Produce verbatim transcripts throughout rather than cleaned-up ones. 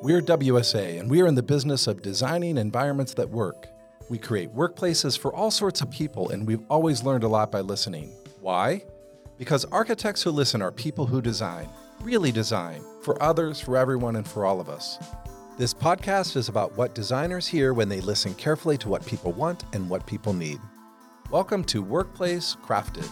We're W S A, and we are in the business of designing environments that work. We create workplaces for all sorts of people, and we've always learned a lot by listening. Why? Because architects who listen are people who design, really design, for others, for everyone, and for all of us. This podcast is about what designers hear when they listen carefully to what people want and what people need. Welcome to Workplace Crafted.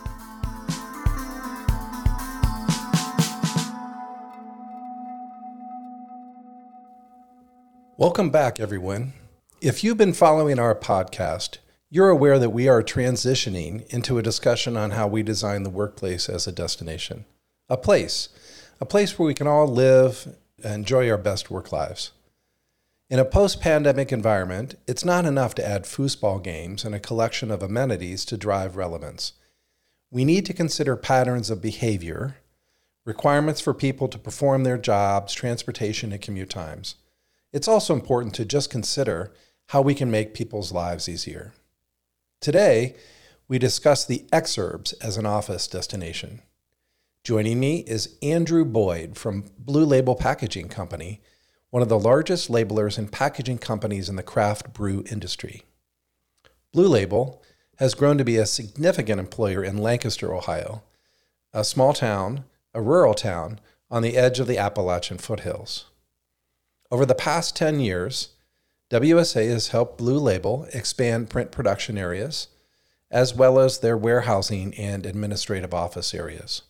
Welcome back, everyone. If you've been following our podcast, you're aware that we are transitioning into a discussion on how we design the workplace as a destination. A place. A place where we can all live and enjoy our best work lives. In a post-pandemic environment, it's not enough to add foosball games and a collection of amenities to drive relevance. We need to consider patterns of behavior, requirements for people to perform their jobs, transportation, and commute times. It's also important to just consider how we can make people's lives easier. Today, we discuss the exurbs as an office destination. Joining me is Andrew Boyd from Blue Label Packaging Company, one of the largest labelers and packaging companies in the craft brew industry. Blue Label has grown to be a significant employer in Lancaster, Ohio, a small town, a rural town on the edge of the Appalachian foothills. Over the past ten years, W S A has helped Blue Label expand print production areas, as well as their warehousing and administrative office areas.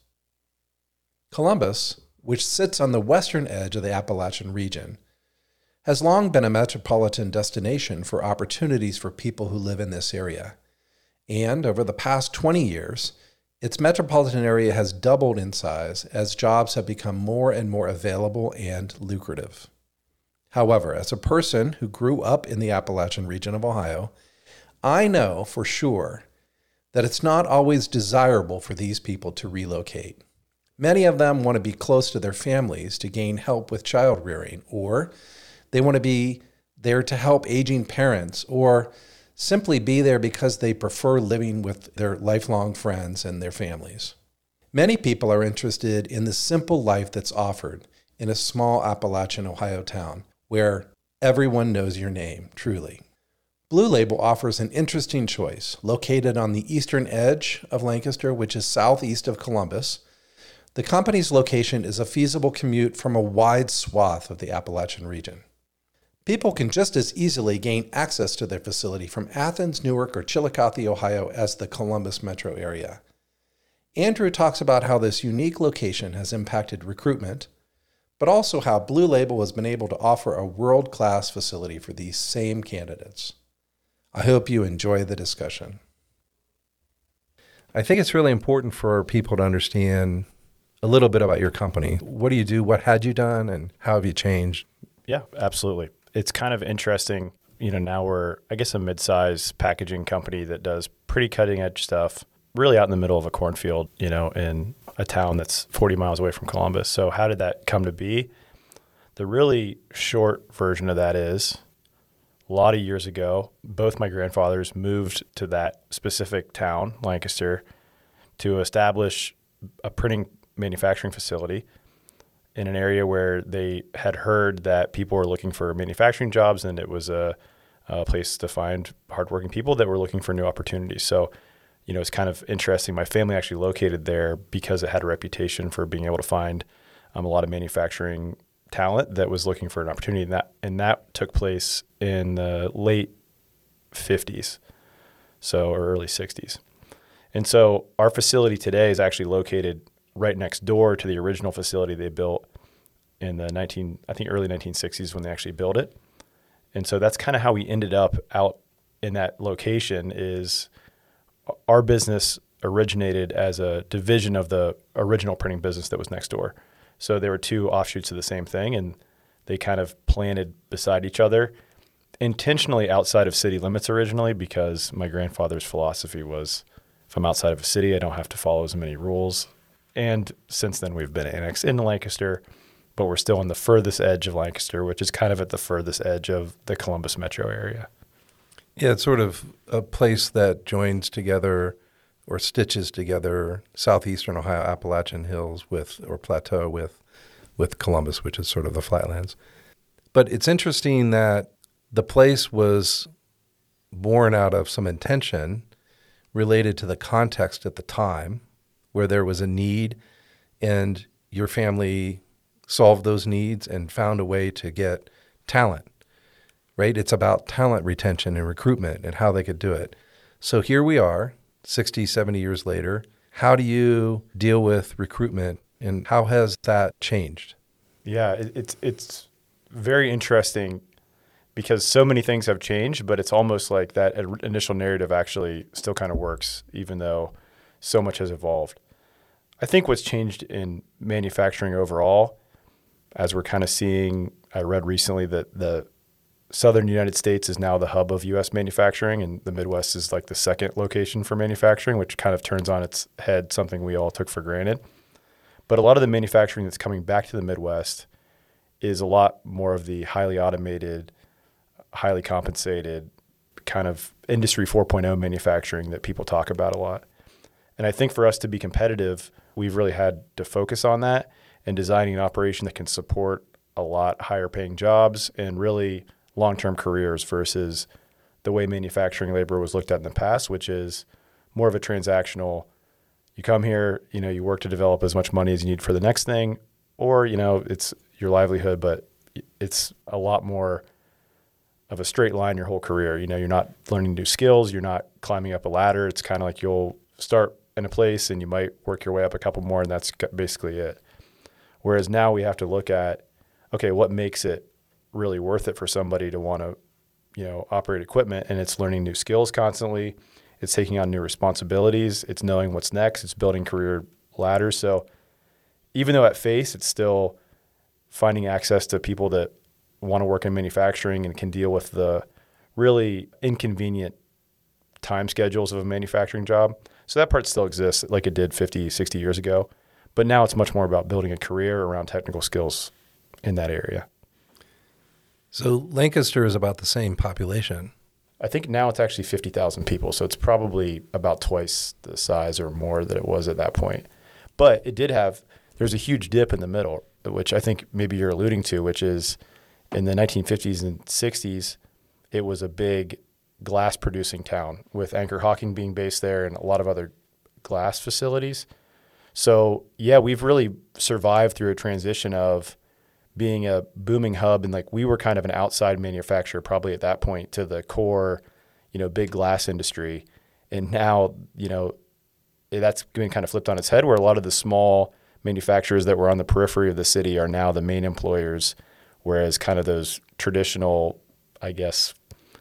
Columbus, which sits on the western edge of the Appalachian region, has long been a metropolitan destination for opportunities for people who live in this area. And over the past twenty years, its metropolitan area has doubled in size as jobs have become more and more available and lucrative. However, as a person who grew up in the Appalachian region of Ohio, I know for sure that it's not always desirable for these people to relocate. Many of them want to be close to their families to gain help with child rearing, or they want to be there to help aging parents, or simply be there because they prefer living with their lifelong friends and their families. Many people are interested in the simple life that's offered in a small Appalachian Ohio town, where everyone knows your name, truly. Blue Label offers an interesting choice. Located on the eastern edge of Lancaster, which is southeast of Columbus, the company's location is a feasible commute from a wide swath of the Appalachian region. People can just as easily gain access to their facility from Athens, Newark, or Chillicothe, Ohio, as the Columbus metro area. Andrew talks about how this unique location has impacted recruitment, but also how Blue Label has been able to offer a world-class facility for these same candidates. I hope you enjoy the discussion. I think it's really important for people to understand a little bit about your company. What do you do? What had you done? And how have you changed? Yeah, absolutely. It's kind of interesting. You know, now we're, I guess, a mid-size packaging company that does pretty cutting-edge stuff, really out in the middle of a cornfield, you know, in a town that's forty miles away from Columbus. So how did that come to be? The really short version of that is a lot of years ago, both my grandfathers moved to that specific town, Lancaster, to establish a printing manufacturing facility in an area where they had heard that people were looking for manufacturing jobs, and it was a, a place to find hardworking people that were looking for new opportunities. So you know, it's kind of interesting. My family actually located there because it had a reputation for being able to find um, a lot of manufacturing talent that was looking for an opportunity. And that, and that took place in the late fifties, so or early sixties. And so our facility today is actually located right next door to the original facility they built in the nineteen, I think early nineteen sixties when they actually built it. And so that's kind of how we ended up out in that location. Is our business originated as a division of the original printing business that was next door. So there were two offshoots of the same thing, and they kind of planted beside each other, intentionally outside of city limits originally, because my grandfather's philosophy was, if I'm outside of a city, I don't have to follow as many rules. And since then, we've been annexed into Lancaster, but we're still on the furthest edge of Lancaster, which is kind of at the furthest edge of the Columbus metro area. Yeah, it's sort of a place that joins together or stitches together southeastern Ohio Appalachian hills with, or plateau with, with Columbus, which is sort of the flatlands. But it's interesting that the place was born out of some intention related to the context at the time where there was a need and your family solved those needs and found a way to get talent, right? It's about talent retention and recruitment and how they could do it. So here we are, sixty, seventy years later. How do you deal with recruitment and how has that changed? Yeah, it, it's it's very interesting because so many things have changed, but it's almost like that initial narrative actually still kind of works, even though so much has evolved. I think what's changed in manufacturing overall, as we're kind of seeing, I read recently that the southern United States is now the hub of U S manufacturing, and the Midwest is like the second location for manufacturing, which kind of turns on its head something we all took for granted. But a lot of the manufacturing that's coming back to the Midwest is a lot more of the highly automated, highly compensated kind of industry four point oh manufacturing that people talk about a lot. And I think for us to be competitive, we've really had to focus on that and designing an operation that can support a lot higher paying jobs and really long-term careers versus the way manufacturing labor was looked at in the past, which is more of a transactional. You come here, you know, you work to develop as much money as you need for the next thing, or, you know, it's your livelihood, but it's a lot more of a straight line your whole career. You know, you're not learning new skills. You're not climbing up a ladder. It's kind of like you'll start in a place and you might work your way up a couple more, and that's basically it. Whereas now we have to look at, okay, what makes it really worth it for somebody to want to, you know, operate equipment? And it's learning new skills constantly. It's taking on new responsibilities. It's knowing what's next. It's building career ladders. So even though at face, it's still finding access to people that want to work in manufacturing and can deal with the really inconvenient time schedules of a manufacturing job. So that part still exists like it did fifty, sixty years ago. But now it's much more about building a career around technical skills in that area. So Lancaster is about the same population. I think now it's actually fifty thousand people. So it's probably about twice the size or more that it was at that point. But it did have, there's a huge dip in the middle, which I think maybe you're alluding to, which is in the nineteen fifties and sixties, it was a big glass producing town with Anchor Hocking being based there and a lot of other glass facilities. So yeah, we've really survived through a transition of being a booming hub, and like we were kind of an outside manufacturer probably at that point to the core, you know, big glass industry. And now, you know, that's been kind of flipped on its head where a lot of the small manufacturers that were on the periphery of the city are now the main employers, whereas kind of those traditional, I guess,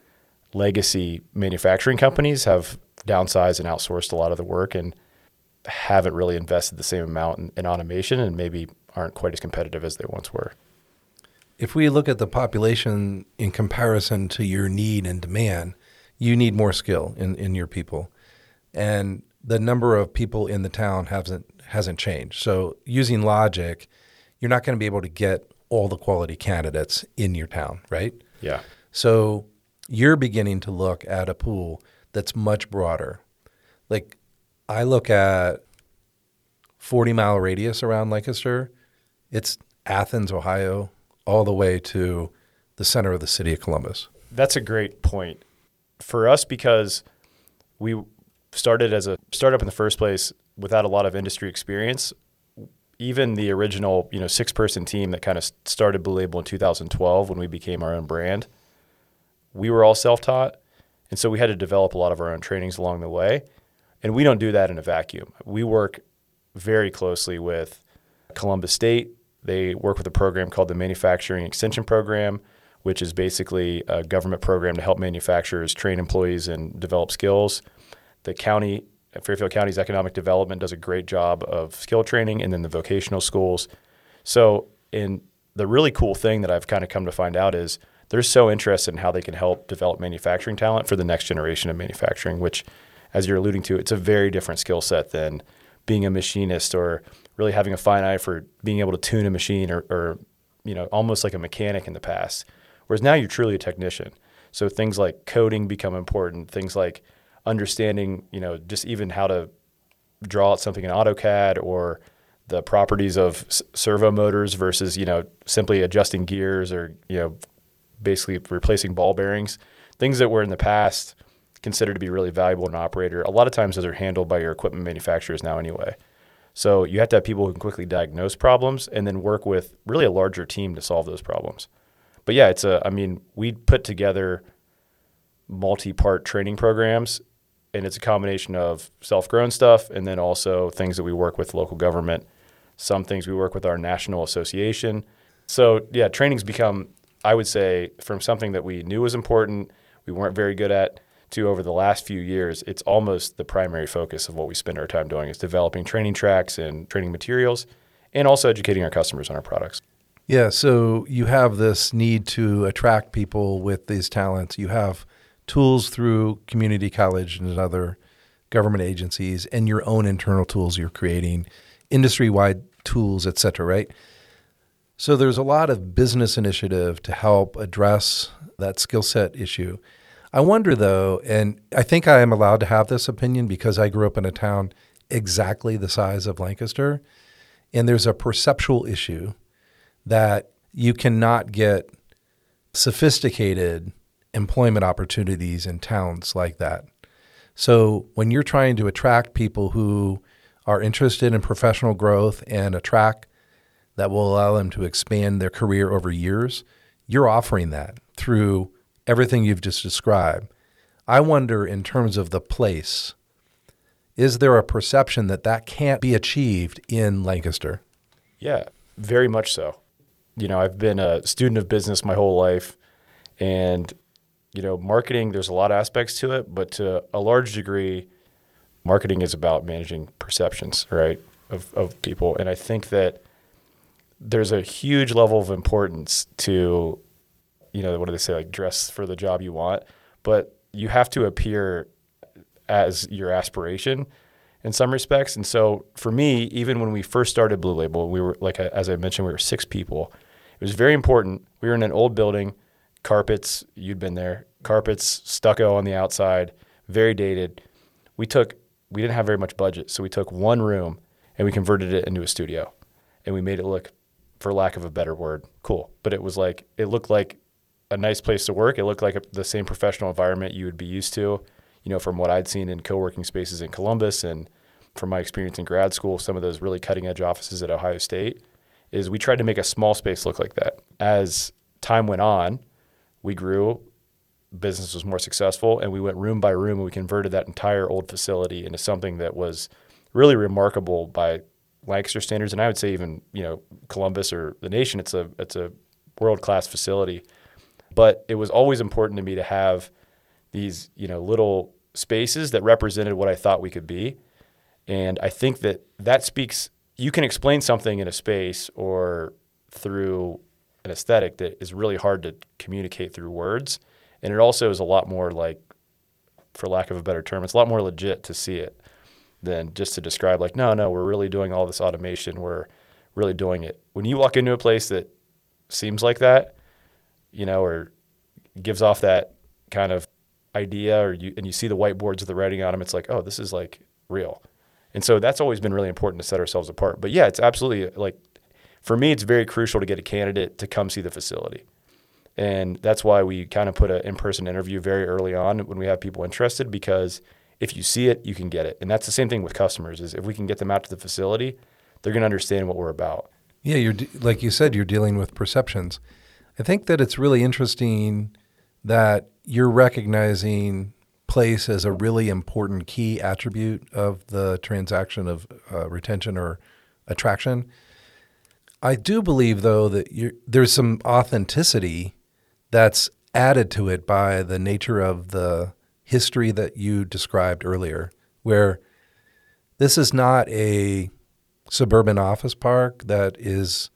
legacy manufacturing companies have downsized and outsourced a lot of the work and haven't really invested the same amount in, in automation and maybe aren't quite as competitive as they once were. If we look at the population in comparison to your need and demand, you need more skill in, in your people. And the number of people in the town hasn't hasn't changed. So using logic, you're not going to be able to get all the quality candidates in your town, right? Yeah. So you're beginning to look at a pool that's much broader. Like I look at forty mile radius around Lancaster. It's Athens, Ohio, all the way to the center of the city of Columbus. That's a great point. For us, because we started as a startup in the first place without a lot of industry experience, even the original, you know, six-person team that kind of started Blue Label in two thousand twelve when we became our own brand, we were all self-taught. And so we had to develop a lot of our own trainings along the way. And we don't do that in a vacuum. We work very closely with Columbus State. They work with a program called the Manufacturing Extension Program, which is basically a government program to help manufacturers train employees and develop skills. The county, Fairfield County's economic development does a great job of skill training, and then the vocational schools. So in the really cool thing that I've kind of come to find out is they're so interested in how they can help develop manufacturing talent for the next generation of manufacturing, which, as you're alluding to, it's a very different skill set than being a machinist or really having a fine eye for being able to tune a machine or, or you know, almost like a mechanic in the past. Whereas now you're truly a technician. So things like coding become important, things like understanding, you know, just even how to draw out something in AutoCAD or the properties of s- servo motors versus, you know, simply adjusting gears or, you know, basically replacing ball bearings, things that were in the past considered to be really valuable in an operator. A lot of times those are handled by your equipment manufacturers now anyway. So you have to have people who can quickly diagnose problems and then work with really a larger team to solve those problems. But yeah, it's a, I mean, we put together multi-part training programs, and it's a combination of self-grown stuff and then also things that we work with local government. Some things we work with our national association. So yeah, training's become, I would say, from something that we knew was important, we weren't very good at, to over the last few years, it's almost the primary focus of what we spend our time doing is developing training tracks and training materials and also educating our customers on our products. Yeah, so you have this need to attract people with these talents. You have tools through community college and other government agencies and your own internal tools you're creating, industry-wide tools, et cetera, right? So there's a lot of business initiative to help address that skill set issue. I wonder, though, and I think I am allowed to have this opinion because I grew up in a town exactly the size of Lancaster, and there's a perceptual issue that you cannot get sophisticated employment opportunities in towns like that. So when you're trying to attract people who are interested in professional growth and a track that will allow them to expand their career over years, you're offering that through everything you've just described. I wonder, in terms of the place, is there a perception that that can't be achieved in Lancaster? Yeah, very much so. You know, I've been a student of business my whole life, and, you know, marketing, there's a lot of aspects to it, but to a large degree, marketing is about managing perceptions, right, of, of people. And I think that there's a huge level of importance to, you know, what do they say, like dress for the job you want, but you have to appear as your aspiration in some respects. And so for me, even when we first started Blue Label, we were, like, as I mentioned, we were six people. It was very important. We were in an old building, carpets, you'd been there, carpets, stucco on the outside, very dated. We took, we didn't have very much budget, so we took one room and we converted it into a studio, and we made it look, for lack of a better word, cool. But it was like, it looked like a nice place to work. It looked like a, the same professional environment you would be used to, you know, from what I'd seen in co-working spaces in Columbus and from my experience in grad school, some of those really cutting edge offices at Ohio State, is we tried to make a small space look like that. As time went on, we grew, business was more successful, and we went room by room, and we converted that entire old facility into something that was really remarkable by Lancaster standards, and I would say even, you know, Columbus or the nation. It's a it's a world-class facility. But it was always important to me to have these, you know, little spaces that represented what I thought we could be. And I think that that speaks, you can explain something in a space or through an aesthetic that is really hard to communicate through words. And it also is a lot more like, for lack of a better term, it's a lot more legit to see it than just to describe like, no, no, we're really doing all this automation. We're really doing it. When you walk into a place that seems like that, you know, or gives off that kind of idea, or you and you see the whiteboards with the writing on them, it's like, oh, this is like real. And so that's always been really important to set ourselves apart. But yeah, it's absolutely, like, for me, it's very crucial to get a candidate to come see the facility. And that's why we kind of put an in-person interview very early on when we have people interested, because if you see it, you can get it. And that's the same thing with customers, is if we can get them out to the facility, they're going to understand what we're about. Yeah, you're de- like you said, you're dealing with perceptions. I think that it's really interesting that you're recognizing place as a really important key attribute of the transaction of uh, retention or attraction. I do believe, though, that you're, there's some authenticity that's added to it by the nature of the history that you described earlier, where this is not a suburban office park that is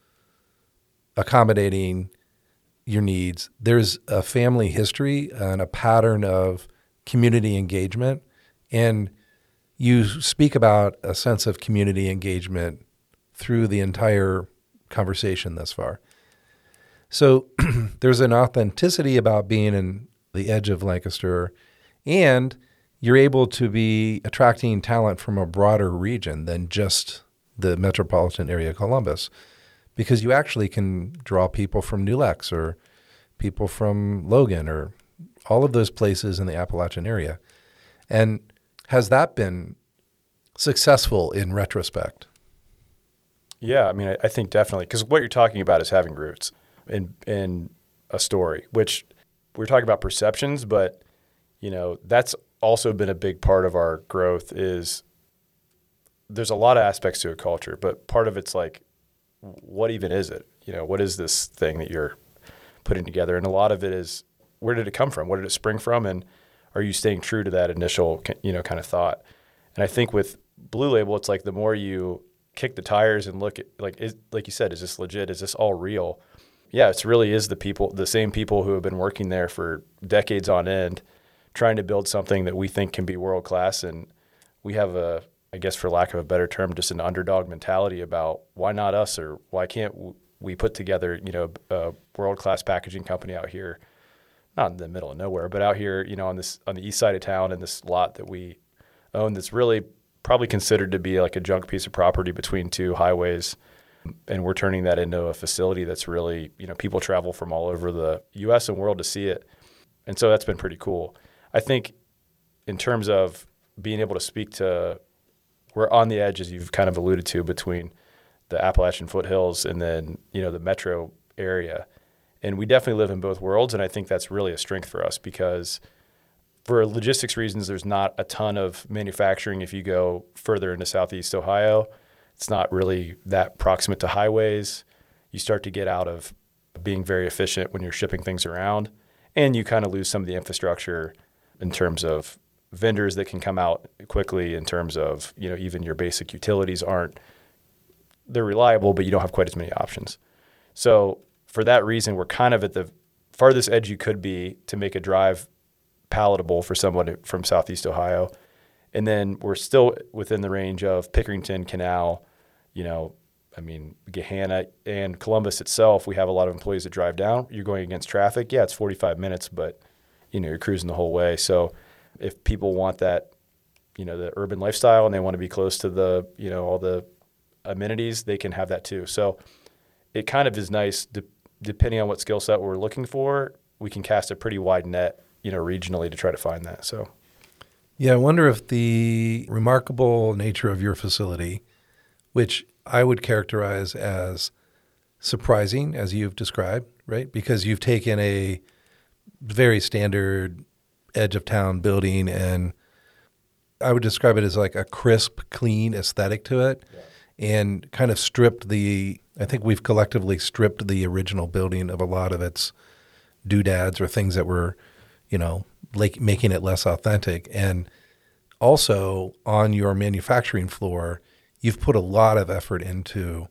accommodating your needs. There's a family history and a pattern of community engagement, and you speak about a sense of community engagement through the entire conversation thus far. So there's an authenticity about being in the edge of Lancaster, and you're able to be attracting talent from a broader region than just the metropolitan area of Columbus, because you actually can draw people from New Lex or people from Logan or all of those places in the Appalachian area. And has that been successful in retrospect? Yeah, I mean, I, I think definitely, because what you're talking about is having roots in in a story, which we're talking about perceptions, but you know, that's also been a big part of our growth. Is there's a lot of aspects to a culture, but part of it's like, what even is it? You know, what is this thing that you're putting together? And a lot of it is, where did it come from? What did it spring from? And are you staying true to that initial, you know, kind of thought? And I think with Blue Label, it's like the more you kick the tires and look at, like, is, like you said, is this legit? Is this all real? Yeah, it's really is the people, the same people who have been working there for decades on end, trying to build something that we think can be world class. And we have a, I guess for lack of a better term, just an underdog mentality about why not us, or why can't we put together, you know, a world class packaging company out here, not in the middle of nowhere, but out here, you know, on this on the east side of town, in this lot that we own, that's really probably considered to be like a junk piece of property between two highways. And we're turning that into a facility that's really, you know, people travel from all over the U S and world to see it. And so that's been pretty cool. I think in terms of being able to speak to, we're on the edge, as you've kind of alluded to, between the Appalachian foothills and then, you know, the metro area. And we definitely live in both worlds. And I think that's really a strength for us, because for logistics reasons, there's not a ton of manufacturing. If you go further into Southeast Ohio, it's not really that proximate to highways. You start to get out of being very efficient when you're shipping things around, and you kind of lose some of the infrastructure in terms of vendors that can come out quickly, in terms of, you know, even your basic utilities aren't, they're reliable, but you don't have quite as many options. So for that reason, we're kind of at the farthest edge you could be to make a drive palatable for someone from Southeast Ohio. And then we're still within the range of Pickerington, Canal, you know, I mean, Gahanna and Columbus itself. We have a lot of employees that drive down. You're going against traffic. Yeah, it's forty-five minutes, but, you know, you're cruising the whole way. So if people want that, you know, the urban lifestyle, and they want to be close to the, you know, all the amenities, they can have that too. So it kind of is nice, de- depending on what skill set we're looking for, we can cast a pretty wide net, you know, regionally to try to find that. So. Yeah, I wonder if the remarkable nature of your facility, which I would characterize as surprising, as you've described, right? Because you've taken a very standard edge of town building, and I would describe it as like a crisp, clean aesthetic to it, yeah. And kind of stripped the, I think we've collectively stripped the original building of a lot of its doodads or things that were, you know, like making it less authentic. And also on your manufacturing floor, you've put a lot of effort into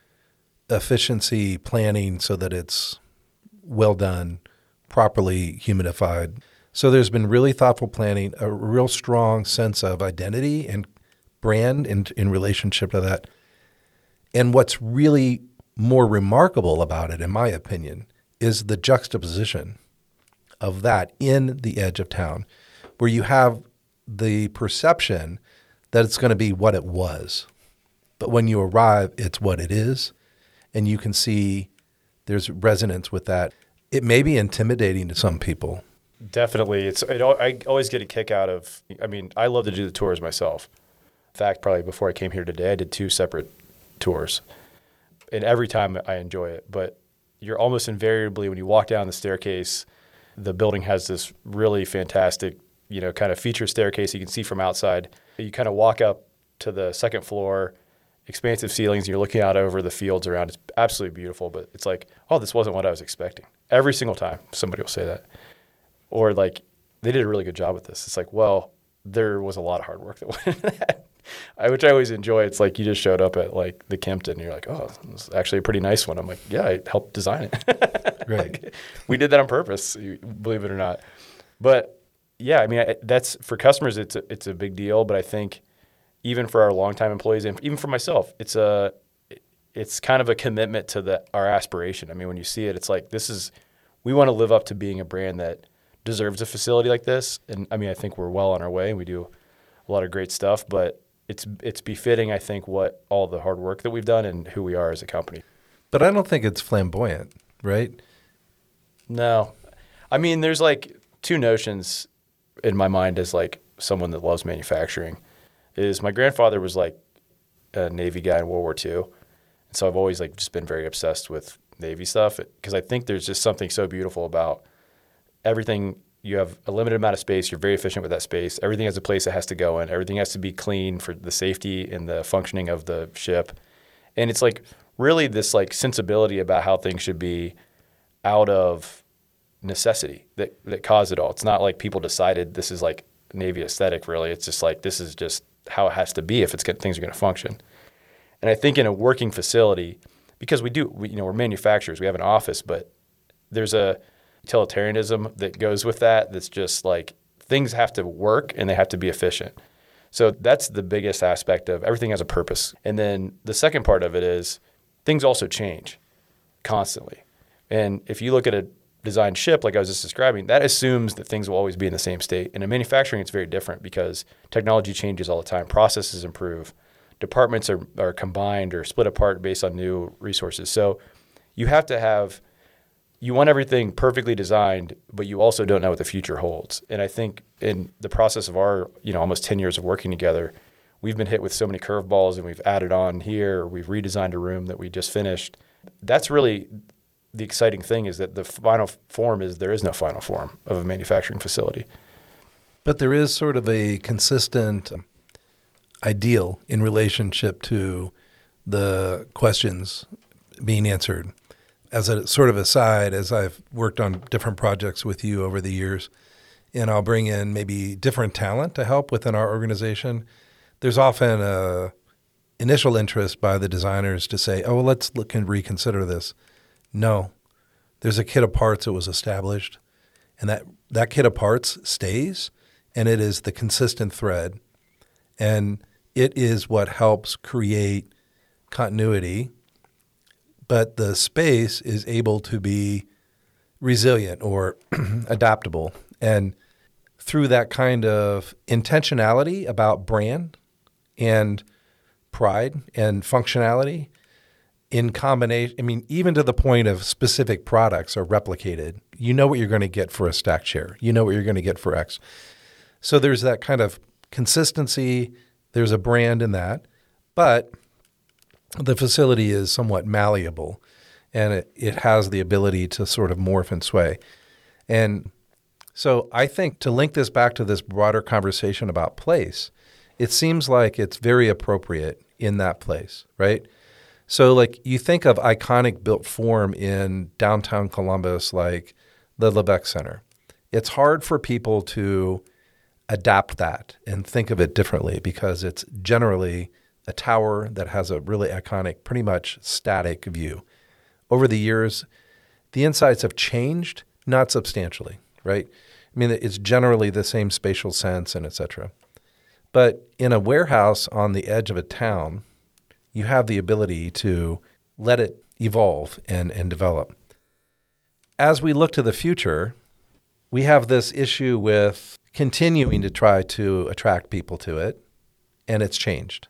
efficiency planning so that it's well done, properly humidified. So there's been really thoughtful planning, a real strong sense of identity and brand in, in relationship to that. And what's really more remarkable about it, in my opinion, is the juxtaposition of that in the edge of town, where you have the perception that it's going to be what it was. But when you arrive, it's what it is. And you can see there's resonance with that. It may be intimidating to some people. Definitely. It's. It, I always get a kick out of, I mean, I love to do the tours myself. In fact, probably before I came here today, I did two separate tours. And every time I enjoy it. But you're almost invariably, when you walk down the staircase, the building has this really fantastic, you know, kind of feature staircase you can see from outside. You kind of walk up to the second floor, expansive ceilings, and you're looking out over the fields around. It's absolutely beautiful, but it's like, oh, this wasn't what I was expecting. Every single time somebody will say that. Or like, they did a really good job with this. It's like, well, there was a lot of hard work that went into that. I, which I always enjoy. It's like you just showed up at like the Kempton and you're like, oh, it's actually a pretty nice one. I'm like, yeah, I helped design it. Right. Like, we did that on purpose, believe it or not. But yeah, I mean, I, that's for customers, it's a, it's a big deal. But I think even for our longtime employees and even for myself, it's a it's kind of a commitment to the our aspiration. I mean, when you see it, it's like, this is, we want to live up to being a brand that deserves a facility like this. And I mean, I think we're well on our way and we do a lot of great stuff, but it's it's befitting, I think, what all the hard work that we've done and who we are as a company. But I don't think it's flamboyant, right? No. I mean, there's like two notions in my mind as like someone that loves manufacturing. Is my grandfather was like a Navy guy in World War Two. And so I've always like just been very obsessed with Navy stuff because I think there's just something so beautiful about everything. You have a limited amount of space. You're very efficient with that space. Everything has a place it has to go in. Everything has to be clean for the safety and the functioning of the ship. And it's like really this like sensibility about how things should be out of necessity that, that caused it all. It's not like people decided this is like Navy aesthetic really. It's just like this is just how it has to be if it's good, things are going to function. And I think in a working facility, because we do, we, you know, we're manufacturers, we have an office, but there's a utilitarianism that goes with that that's just like things have to work and they have to be efficient. So that's the biggest aspect of everything has a purpose. And then the second part of it is things also change constantly. And if you look at a designed ship, like I was just describing, that assumes that things will always be in the same state. And in manufacturing, it's very different because technology changes all the time. Processes improve. Departments are, are combined or split apart based on new resources. So you have to have You want everything perfectly designed, but you also don't know what the future holds. And I think in the process of our, you know, almost ten years of working together, we've been hit with so many curveballs and we've added on here, or we've redesigned a room that we just finished. That's really the exciting thing is that the final form is there is no final form of a manufacturing facility. But there is sort of a consistent ideal in relationship to the questions being answered. As a sort of aside, as I've worked on different projects with you over the years, and I'll bring in maybe different talent to help within our organization, there's often a initial interest by the designers to say, oh, well, let's look and reconsider this. No, there's a kit of parts that was established, and that, that kit of parts stays, and it is the consistent thread, and it is what helps create continuity. But the space is able to be resilient or adaptable. And through that kind of intentionality about brand and pride and functionality in combination, I mean, even to the point of specific products are replicated. You know what you're going to get for a stack chair. You know what you're going to get for X. So there's that kind of consistency. There's a brand in that. But the facility is somewhat malleable, and it, it has the ability to sort of morph and sway. And so I think to link this back to this broader conversation about place, it seems like it's very appropriate in that place, right? So like you think of iconic built form in downtown Columbus, like the Lebec Center. It's hard for people to adapt that and think of it differently because it's generally a tower that has a really iconic, pretty much static view. Over the years, the insides have changed, not substantially, right? I mean, it's generally the same spatial sense and et cetera. But in a warehouse on the edge of a town, you have the ability to let it evolve and, and develop. As we look to the future, we have this issue with continuing to try to attract people to it, and it's changed.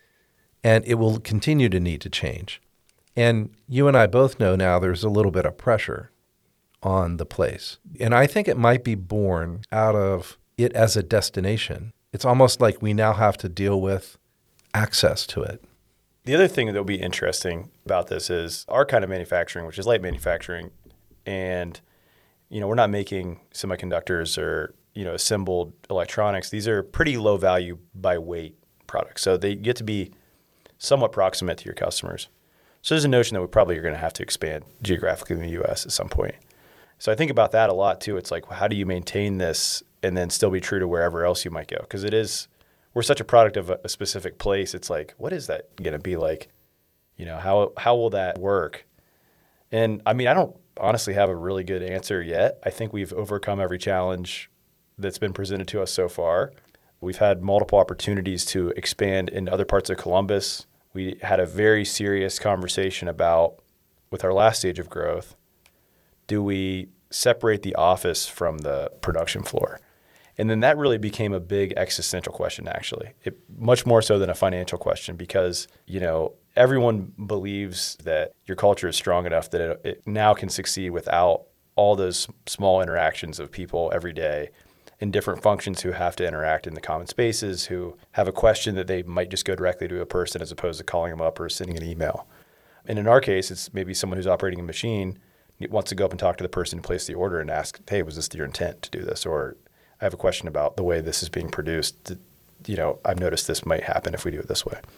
And it will continue to need to change. And you and I both know now there's a little bit of pressure on the place. And I think it might be born out of it as a destination. It's almost like we now have to deal with access to it. The other thing that will be interesting about this is our kind of manufacturing, which is light manufacturing. And, you know, we're not making semiconductors or, you know, assembled electronics. These are pretty low value by weight products. So they get to be somewhat proximate to your customers. So there's a notion that we probably are going to have to expand geographically in the U S at some point. So I think about that a lot too. It's like, how do you maintain this and then still be true to wherever else you might go? Because it is, we're such a product of a, a specific place. It's like, what is that going to be like? You know, how how will that work? And I mean, I don't honestly have a really good answer yet. I think we've overcome every challenge that's been presented to us so far. We've had multiple opportunities to expand in other parts of Columbus. We had a very serious conversation about, with our last stage of growth, do we separate the office from the production floor? And then that really became a big existential question, actually, it, much more so than a financial question, because, you know, everyone believes that your culture is strong enough that it, it now can succeed without all those small interactions of people every day in different functions who have to interact in the common spaces, who have a question that they might just go directly to a person as opposed to calling them up or sending an email. And in our case, it's maybe someone who's operating a machine wants to go up and talk to the person who placed the order and ask, hey, was this your intent to do this? Or I have a question about the way this is being produced. You know, I've noticed this might happen if we do it this way.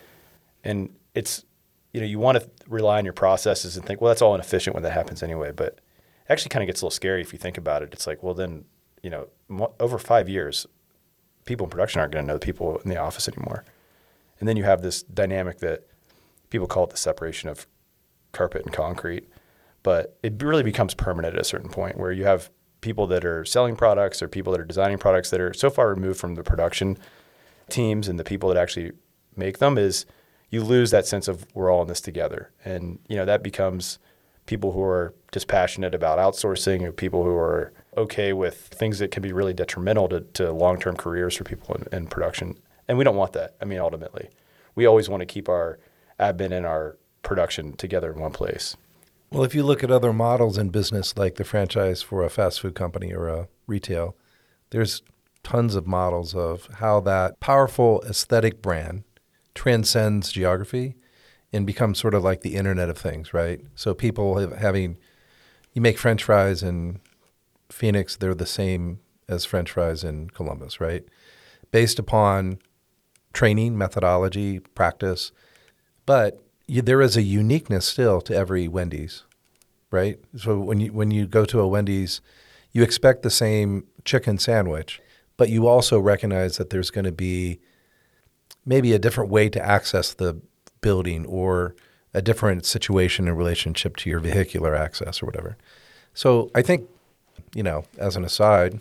And it's, you know, you want to rely on your processes and think, well, that's all inefficient when that happens anyway. But it actually kind of gets a little scary if you think about it. It's like, well, then, you know, mo- over five years, people in production aren't going to know the people in the office anymore. And then you have this dynamic that people call it the separation of carpet and concrete. But it really becomes permanent at a certain point where you have people that are selling products or people that are designing products that are so far removed from the production teams and the people that actually make them is you lose that sense of we're all in this together. And, you know, that becomes people who are just passionate about outsourcing or people who are okay with things that can be really detrimental to, to long-term careers for people in, in production. And we don't want that. I mean, ultimately, we always want to keep our admin and our production together in one place. Well, if you look at other models in business, like the franchise for a fast food company or a retail, there's tons of models of how that powerful aesthetic brand transcends geography and becomes sort of like the Internet of Things, right? So people have, having, you make French fries in Phoenix, they're the same as French fries in Columbus, right? Based upon training, methodology, practice, but you, there is a uniqueness still to every Wendy's, right? So when you when you go to a Wendy's, you expect the same chicken sandwich, but you also recognize that there's going to be maybe a different way to access the building or a different situation in relationship to your vehicular access or whatever. So I think, you know, as an aside,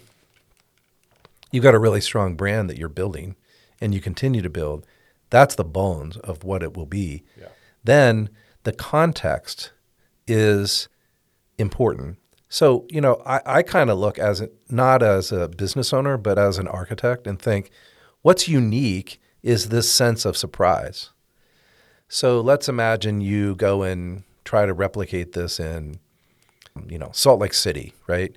you've got a really strong brand that you're building and you continue to build. That's the bones of what it will be. Yeah. Then the context is important. So, you know, I, I kind of look as a, not as a business owner, but as an architect and think, what's unique is this sense of surprise. So let's imagine you go and try to replicate this in, you know, Salt Lake City, right?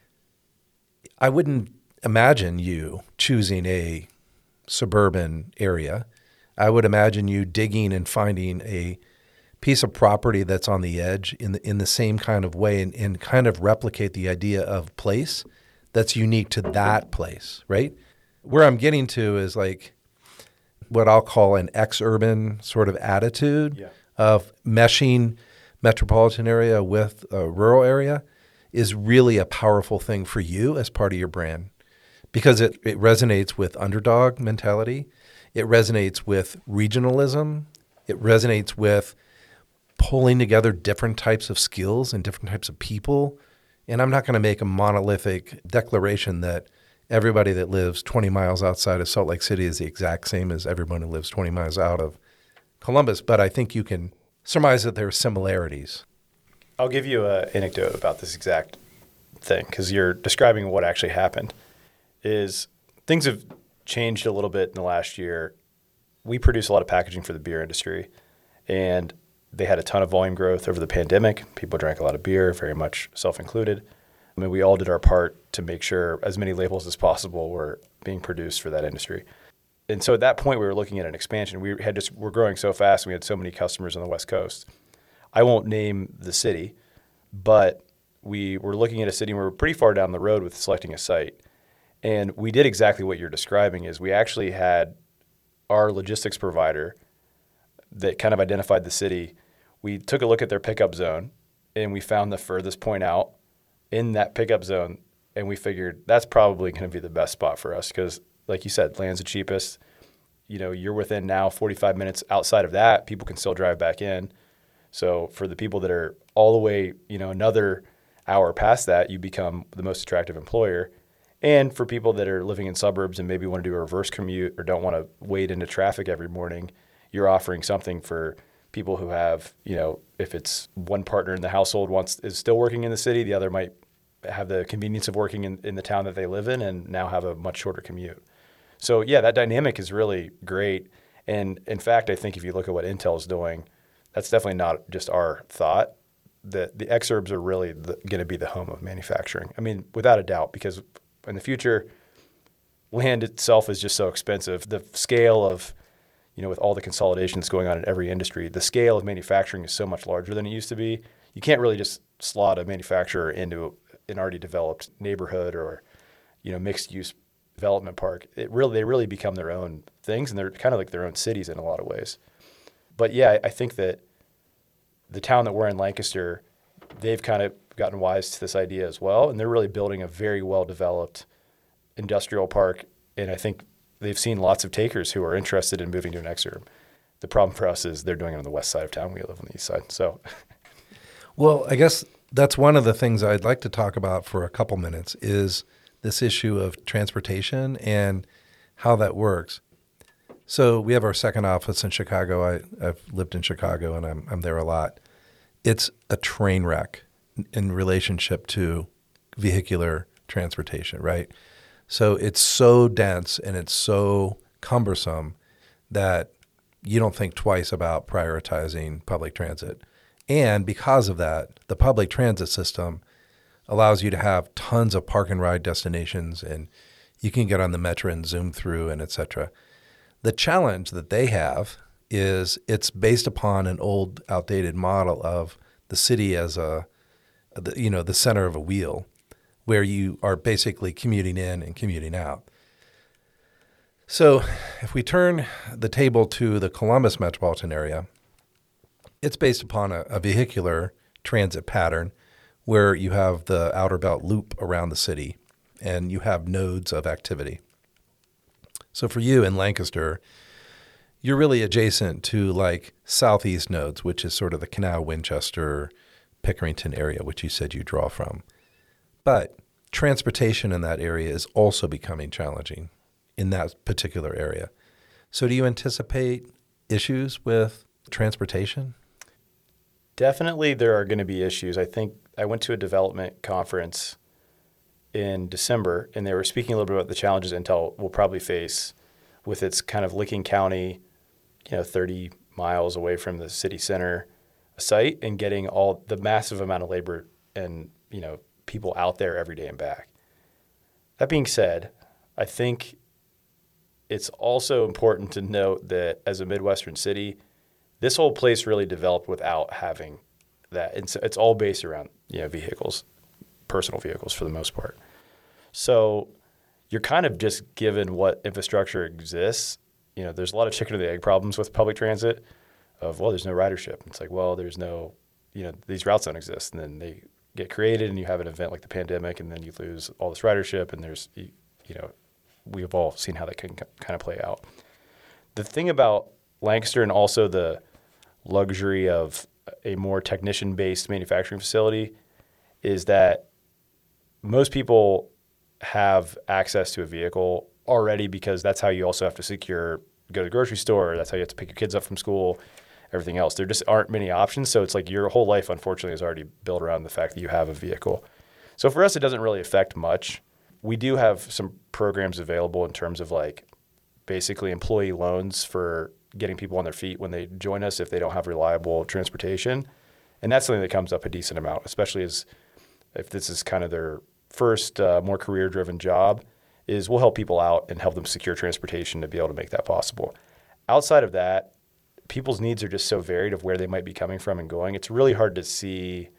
I wouldn't imagine you choosing a suburban area. I would imagine you digging and finding a piece of property that's on the edge in the, in the same kind of way and, and kind of replicate the idea of place that's unique to that place, right? Where I'm getting to is like what I'll call an ex-urban sort of attitude yeah. of meshing metropolitan area with a rural area is really a powerful thing for you as part of your brand because it, it resonates with underdog mentality. It resonates with regionalism. It resonates with pulling together different types of skills and different types of people. And I'm not going to make a monolithic declaration that everybody that lives twenty miles outside of Salt Lake City is the exact same as everyone who lives twenty miles out of Columbus. But I think you can surmise that there are similarities. I'll give you an anecdote about this exact thing because you're describing what actually happened. Is things have changed a little bit in the last year. We produce a lot of packaging for the beer industry, and they had a ton of volume growth over the pandemic. People drank a lot of beer, very much self-included. I mean, we all did our part to make sure as many labels as possible were being produced for that industry. And so at that point, we were looking at an expansion. We had just we're growing so fast, and we had so many customers on the West Coast. I won't name the city, but we were looking at a city, and we were pretty far down the road with selecting a site. And we did exactly what you're describing is we actually had our logistics provider that kind of identified the city. We took a look at their pickup zone and we found the furthest point out in that pickup zone. And we figured that's probably going to be the best spot for us because like you said, land's the cheapest. You know, you're within now forty-five minutes outside of that, people can still drive back in. So for the people that are all the way, you know, another hour past that, you become the most attractive employer. And for people that are living in suburbs and maybe want to do a reverse commute or don't want to wade into traffic every morning, you're offering something for people who have, you know, if it's one partner in the household wants is still working in the city, the other might have the convenience of working in, in the town that they live in and now have a much shorter commute. So yeah, that dynamic is really great. And in fact, I think if you look at what Intel is doing, that's definitely not just our thought. The the exurbs are really going to be the home of manufacturing. I mean, without a doubt, because in the future, land itself is just so expensive. The scale of, you know, with all the consolidation that's going on in every industry, the scale of manufacturing is so much larger than it used to be. You can't really just slot a manufacturer into an already developed neighborhood or, you know, mixed use development park. It really they really become their own things, and they're kind of like their own cities in a lot of ways. But yeah, I think that the town that we're in, Lancaster, they've kind of gotten wise to this idea as well, and they're really building a very well-developed industrial park, and I think they've seen lots of takers who are interested in moving to an exurb. The problem for us is they're doing it on the west side of town. We live on the east side. So, well, I guess that's one of the things I'd like to talk about for a couple minutes is this issue of transportation and how that works. So we have our second office in Chicago. I, I've lived in Chicago, and I'm, I'm there a lot. It's a train wreck in relationship to vehicular transportation, right? So it's so dense and it's so cumbersome that you don't think twice about prioritizing public transit. And because of that, the public transit system allows you to have tons of park and ride destinations, and you can get on the metro and zoom through and et cetera. The challenge that they have is it's based upon an old, outdated model of the city as a, you know, the center of a wheel, where you are basically commuting in and commuting out. So if we turn the table to the Columbus metropolitan area, it's based upon a, a vehicular transit pattern where you have the outer belt loop around the city and you have nodes of activity. So for you in Lancaster, you're really adjacent to like southeast nodes, which is sort of the Canal, Winchester, Pickerington area, which you said you draw from. But transportation in that area is also becoming challenging in that particular area. So do you anticipate issues with transportation? Definitely there are going to be issues. I think I went to a development conference in December, and they were speaking a little bit about the challenges Intel will probably face with its kind of Licking County, you know, thirty miles away from the city center site, and getting all the massive amount of labor and, you know, people out there every day and back. That being said, I think it's also important to note that as a Midwestern city, this whole place really developed without having that. It's, it's all based around, you know, vehicles, personal vehicles for the most part. So you're kind of just given what infrastructure exists. You know, there's a lot of chicken or the egg problems with public transit of, well, there's no ridership. It's like, well, there's no, you know, these routes don't exist. And then they get created and you have an event like the pandemic, and then you lose all this ridership, and there's, you, you know, we've all seen how that can kind of play out. The thing about Lancaster and also the luxury of a more technician-based manufacturing facility is that most people have access to a vehicle already, because that's how you also have to secure, go to the grocery store, that's how you have to pick your kids up from school, everything else. There just aren't many options. So it's like your whole life, unfortunately, is already built around the fact that you have a vehicle. So for us, it doesn't really affect much. We do have some programs available in terms of like basically employee loans for getting people on their feet when they join us if they don't have reliable transportation. And that's something that comes up a decent amount, especially as if this is kind of their first uh, more career-driven job, is we'll help people out and help them secure transportation to be able to make that possible. Outside of that, people's needs are just so varied of where they might be coming from and going. It's really hard to see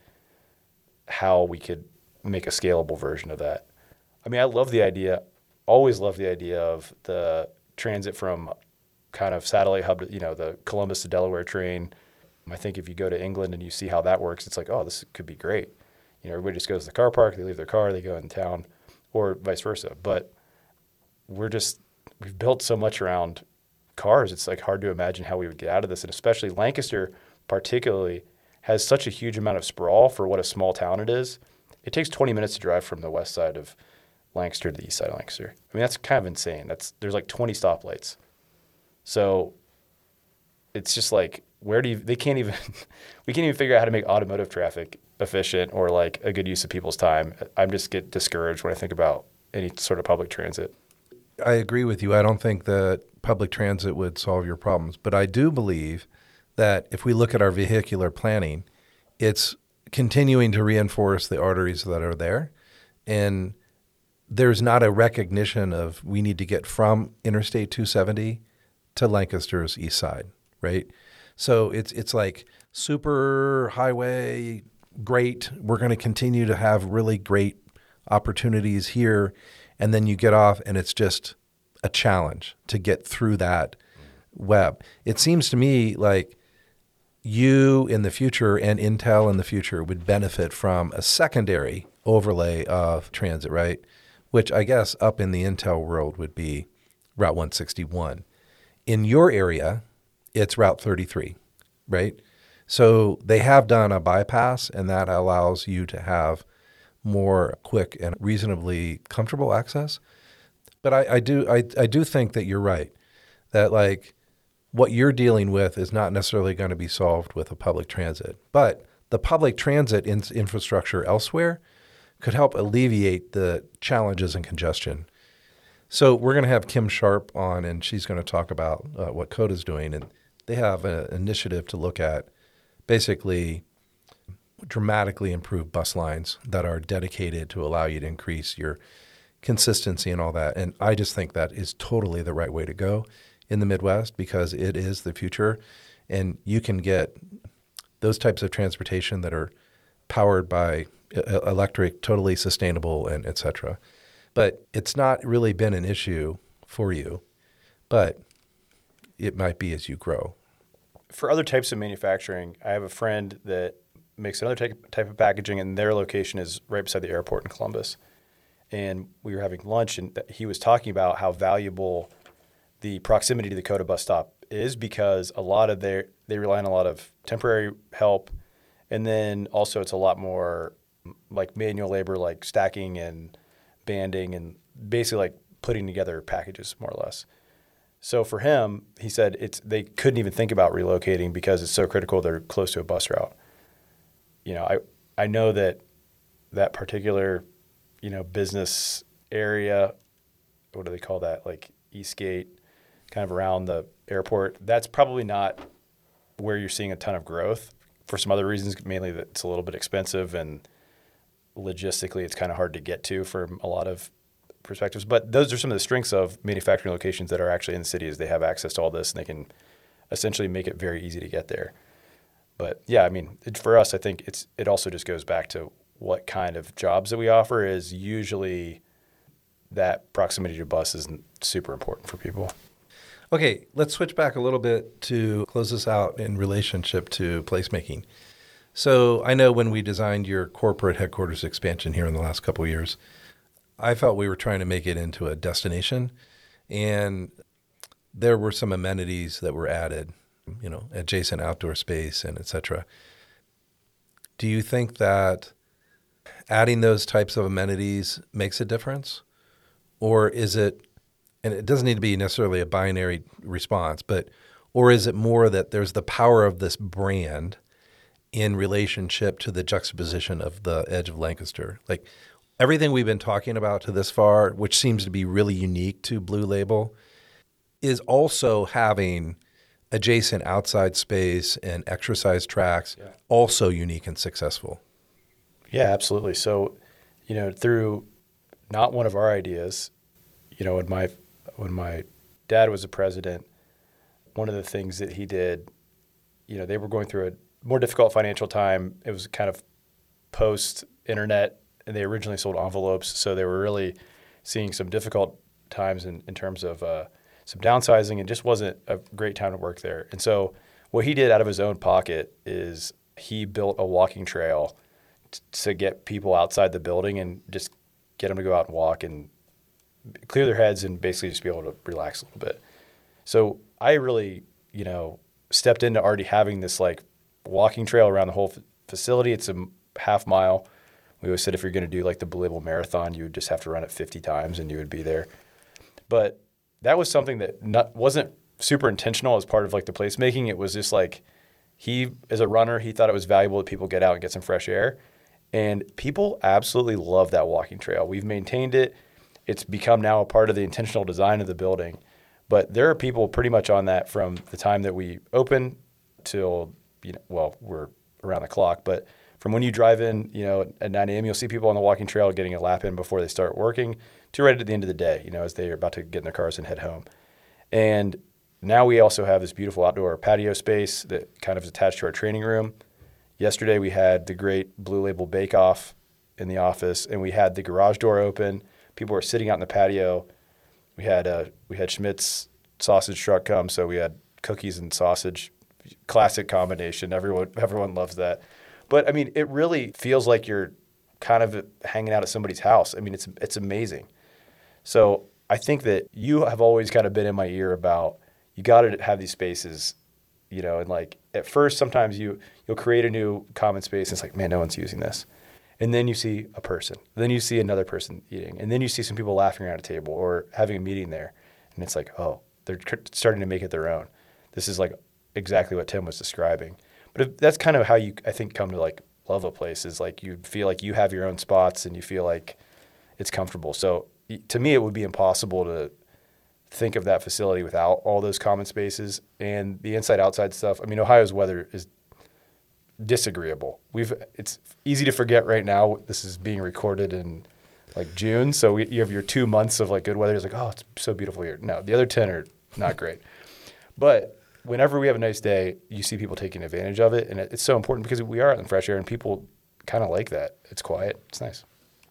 how we could make a scalable version of that. I mean, I love the idea, always love the idea of the transit from kind of satellite hub to, you know, the Columbus to Delaware train. I think if you go to England and you see how that works, it's like, oh, this could be great. You know, everybody just goes to the car park, they leave their car, they go in town, or vice versa. But we're just, we've built so much around cars, it's like hard to imagine how we would get out of this. And especially Lancaster particularly has such a huge amount of sprawl for what a small town it is. It takes twenty minutes to drive from the west side of Lancaster to the east side of Lancaster. I mean, that's kind of insane. That's there's like twenty stoplights. So it's just like, where do you, they can't even, we can't even figure out how to make automotive traffic efficient or like a good use of people's time. I just get discouraged when I think about any sort of public transit. I agree with you. I don't think that public transit would solve your problems, but I do believe that if we look at our vehicular planning, it's continuing to reinforce the arteries that are there. And there's not a recognition of we need to get from Interstate two seventy to Lancaster's east side, right? So it's it's like super highway, great. We're going to continue to have really great opportunities here. And then you get off and it's just a challenge to get through that web. It seems to me like you in the future and Intel in the future would benefit from a secondary overlay of transit, right? Which I guess up in the Intel world would be Route one sixty-one. In your area, it's Route thirty-three, right? So they have done a bypass, and that allows you to have more quick and reasonably comfortable access. But I, I do I, I do think that you're right, that like what you're dealing with is not necessarily going to be solved with a public transit. But the public transit in, infrastructure elsewhere could help alleviate the challenges and congestion. So we're going to have Kim Sharp on, and she's going to talk about uh, what COTA is doing. And they have an initiative to look at basically dramatically improved bus lines that are dedicated to allow you to increase your consistency and all that. And I just think that is totally the right way to go in the Midwest because it is the future. And you can get those types of transportation that are powered by electric, totally sustainable, and et cetera. But it's not really been an issue for you, but it might be as you grow. For other types of manufacturing, I have a friend that makes another type, type of packaging, and their location is right beside the airport in Columbus. And we were having lunch, and he was talking about how valuable the proximity to the COTA bus stop is because a lot of their they rely on a lot of temporary help, and then also it's a lot more like manual labor, like stacking and banding and basically like putting together packages more or less. So for him, he said it's they couldn't even think about relocating because it's so critical they're close to a bus route. You know, I I know that that particular, you know, business area, what do they call that? Like Eastgate, kind of around the airport. That's probably not where you're seeing a ton of growth for some other reasons, mainly that it's a little bit expensive and logistically it's kind of hard to get to from a lot of perspectives. But those are some of the strengths of manufacturing locations that are actually in the city is they have access to all this and they can essentially make it very easy to get there. But yeah, I mean, it, for us, I think it's it also just goes back to what kind of jobs that we offer is usually that proximity to bus is super important for people. Okay, let's switch back a little bit to close this out in relationship to placemaking. So I know when we designed your corporate headquarters expansion here in the last couple of years, I felt we were trying to make it into a destination, and there were some amenities that were added, you know, adjacent outdoor space and et cetera. Do you think that adding those types of amenities makes a difference? Or is it, and it doesn't need to be necessarily a binary response, but, or is it more that there's the power of this brand in relationship to the juxtaposition of the edge of Lancaster? Like everything we've been talking about to this far, which seems to be really unique to Blue Label, is also having adjacent outside space and exercise tracks, yeah. Also unique and successful. Yeah, absolutely. So, you know, through not one of our ideas, you know, when my when my dad was the president, one of the things that he did, you know, they were going through a more difficult financial time. It was kind of post-internet, and they originally sold envelopes, so they were really seeing some difficult times in, in terms of uh, some downsizing. It just wasn't a great time to work there. And so what he did out of his own pocket is he built a walking trail t- to get people outside the building and just get them to go out and walk and clear their heads and basically just be able to relax a little bit. So I really, you know, stepped into already having this like walking trail around the whole f- facility. It's a half mile. We always said if you're going to do like the Blue Label Marathon, you would just have to run it fifty times and you would be there. But that was something that not, wasn't super intentional as part of like the placemaking. It was just like, He, as a runner, he thought it was valuable that people get out and get some fresh air. And people absolutely love that walking trail. We've maintained it. It's become now a part of the intentional design of the building. But there are people pretty much on that from the time that we open till, you know, well, we're around the clock. But from when you drive in, you know, at nine a.m., you'll see people on the walking trail getting a lap in before they start working to right at the end of the day, you know, as they are about to get in their cars and head home. And now we also have this beautiful outdoor patio space that kind of is attached to our training room. Yesterday we had the great Blue Label Bake Off in the office, and we had the garage door open. People were sitting out in the patio. We had uh, we had Schmidt's sausage truck come, so we had cookies and sausage, classic combination. Everyone everyone loves that. But I mean, it really feels like you're kind of hanging out at somebody's house. I mean, it's it's amazing. So I think that you have always kind of been in my ear about you got to have these spaces, you know, and like at first sometimes you you'll create a new common space and it's like, man, no one's using this. And then you see a person. Then you see another person eating. And then you see some people laughing around a table or having a meeting there. And it's like, oh, they're starting to make it their own. This is like exactly what Tim was describing. But if, that's kind of how you, I think, come to like love a place is like you feel like you have your own spots and you feel like it's comfortable. So to me, it would be impossible to think of that facility without all those common spaces and the inside-outside stuff. I mean, Ohio's weather is disagreeable. We've it's easy to forget right now. This is being recorded in like June, so we, you have your two months of like good weather. It's like, oh, it's so beautiful here. No, the other ten are not great. But whenever we have a nice day, you see people taking advantage of it, and it, it's so important because we are out in fresh air, and people kind of like that. It's quiet. It's nice.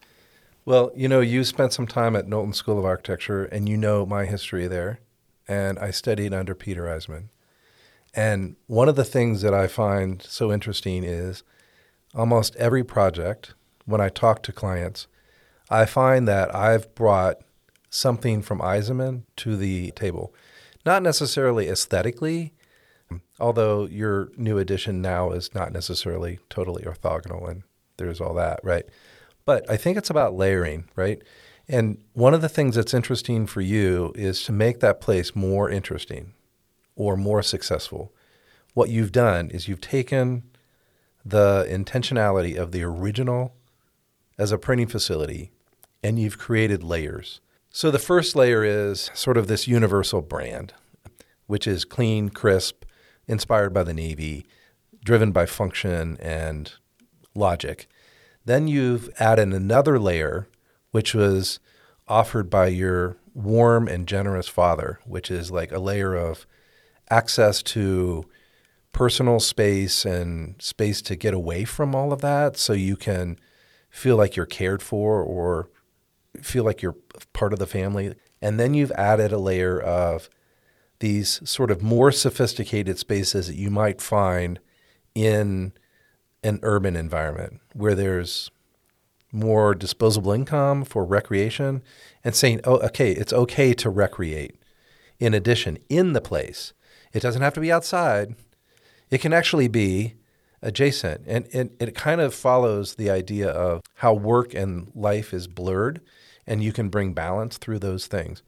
Well, you know, you spent some time at Knowlton School of Architecture, and you know my history there, and I studied under Peter Eisman. And one of the things that I find so interesting is almost every project, when I talk to clients, I find that I've brought something from Eisenman to the table. Not necessarily aesthetically, although your new addition now is not necessarily totally orthogonal, and there's all that, right? But I think it's about layering, right? And one of the things that's interesting for you is to make that place more interesting or more successful. What you've done is you've taken the intentionality of the original as a printing facility and you've created layers. So the first layer is sort of this universal brand, which is clean, crisp, inspired by the Navy, driven by function and logic. Then you've added another layer, which was offered by your warm and generous father, which is like a layer of access to personal space and space to get away from all of that so you can feel like you're cared for or feel like you're part of the family. And then you've added a layer of these sort of more sophisticated spaces that you might find in an urban environment where there's more disposable income for recreation and saying, oh, okay, it's okay to recreate. In addition, in the place, it doesn't have to be outside. It can actually be adjacent. And, and it kind of follows the idea of how work and life is blurred and you can bring balance through those things.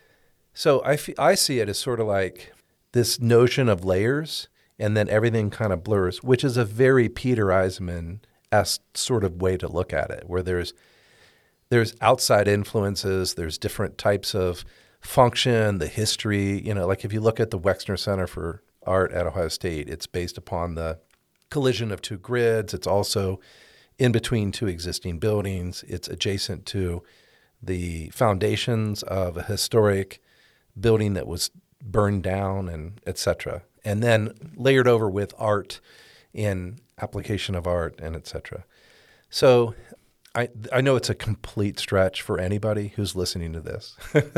So I, f- I see it as sort of like this notion of layers and then everything kind of blurs, which is a very Peter Eisman-esque sort of way to look at it, where there's there's outside influences, there's different types of function, the history. You know, like if you look at the Wexner Center for Art at Ohio State, it's based upon the collision of two grids. It's also in between two existing buildings. It's adjacent to the foundations of a historic building that was burned down, and et cetera, and then layered over with art and application of art and et cetera. So I I know it's a complete stretch for anybody who's listening to this,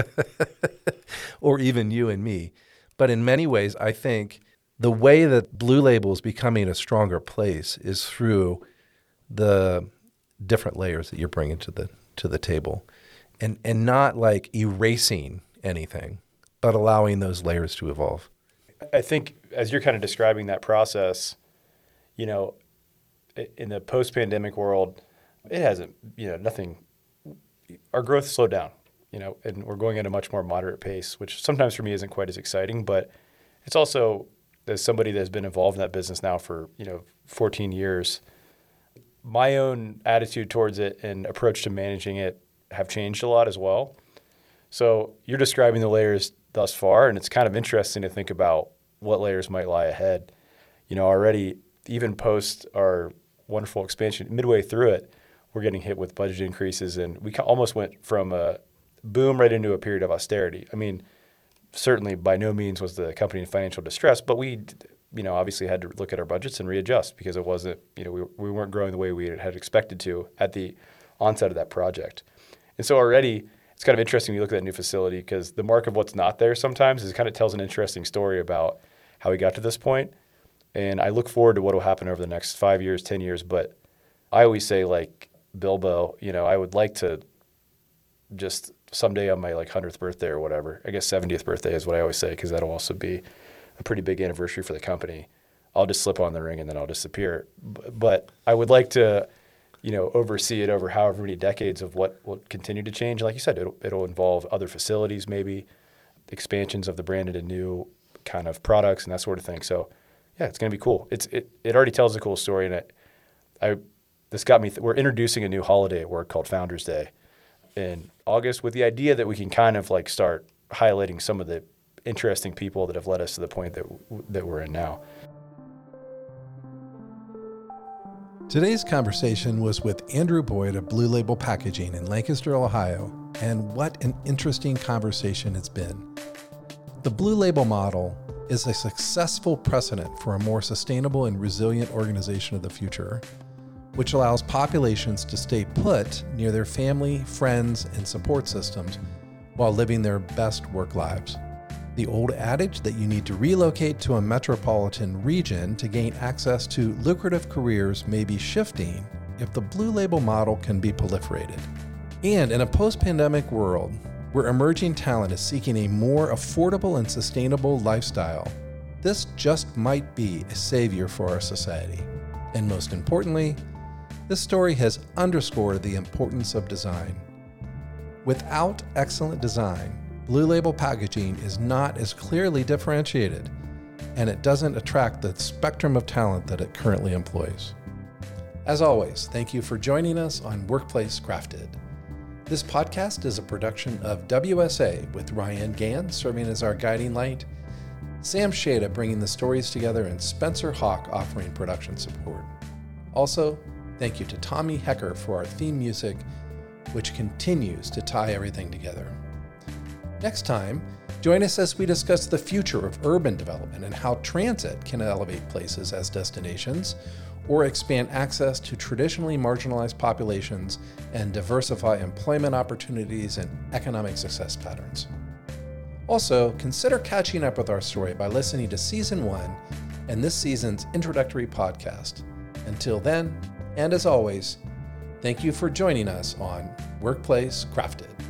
or even you and me, but in many ways, I think the way that Blue Label is becoming a stronger place is through the different layers that you're bringing to the to the table, and and not like erasing anything, but allowing those layers to evolve. I think as you're kind of describing that process, you know, in the post-pandemic world, it hasn't, you know, nothing, our growth slowed down, you know, and we're going at a much more moderate pace, which sometimes for me isn't quite as exciting, but it's also as somebody that's been involved in that business now for, you know, fourteen years, my own attitude towards it and approach to managing it have changed a lot as well. So you're describing the layers thus far, and it's kind of interesting to think about what layers might lie ahead. You know, already, even post our wonderful expansion, midway through it, we're getting hit with budget increases, and we almost went from a boom right into a period of austerity. I mean, certainly by no means was the company in financial distress, but we, you know, obviously had to look at our budgets and readjust because it wasn't, you know, we, we weren't growing the way we had expected to at the onset of that project. And so already, it's kind of interesting when you look at that new facility because the mark of what's not there sometimes is it kind of tells an interesting story about how we got to this point. And I look forward to what will happen over the next five years, ten years. But I always say, like Bilbo, you know, I would like to just someday on my like hundredth birthday or whatever, I guess seventieth birthday is what I always say because that'll also be a pretty big anniversary for the company. I'll just slip on the ring and then I'll disappear. But I would like to, you know, oversee it over however many decades of what will continue to change. Like you said, it'll, it'll involve other facilities, maybe expansions of the brand into new kind of products and that sort of thing. So yeah, it's going to be cool. It's it, it already tells a cool story, and it, I this got me. Th- we're introducing a new holiday at work called Founders Day in August, with the idea that we can kind of like start highlighting some of the interesting people that have led us to the point that that we're in now. Today's conversation was with Andrew Boyd of Blue Label Packaging in Lancaster, Ohio, and what an interesting conversation it's been. The Blue Label model is a successful precedent for a more sustainable and resilient organization of the future, which allows populations to stay put near their family, friends, and support systems while living their best work lives. The old adage that you need to relocate to a metropolitan region to gain access to lucrative careers may be shifting if the Blue Label model can be proliferated. And in a post-pandemic world, where emerging talent is seeking a more affordable and sustainable lifestyle, this just might be a savior for our society. And most importantly, this story has underscored the importance of design. Without excellent design, Blue Label Packaging is not as clearly differentiated, and it doesn't attract the spectrum of talent that it currently employs. As always, thank you for joining us on Workplace Crafted. This podcast is a production of W S A with Ryan Gann serving as our guiding light, Sam Shada bringing the stories together, and Spencer Hawk offering production support. Also, thank you to Tommy Hecker for our theme music, which continues to tie everything together. Next time, join us as we discuss the future of urban development and how transit can elevate places as destinations or expand access to traditionally marginalized populations and diversify employment opportunities and economic success patterns. Also, consider catching up with our story by listening to Season one and this season's introductory podcast. Until then, and as always, thank you for joining us on Workplace Crafted.